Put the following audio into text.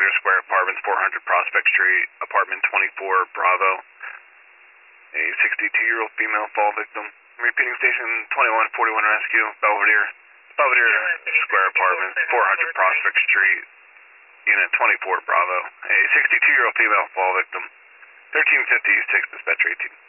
Belvedere Square Apartments, 400 Prospect Street, apartment 24, Bravo. A 62-year-old female fall victim. Repeating station 2141 rescue, Belvedere Square Apartments, 400 Prospect Street, unit 24, Bravo. A 62-year-old female fall victim. 1350, 6 dispatcher 18.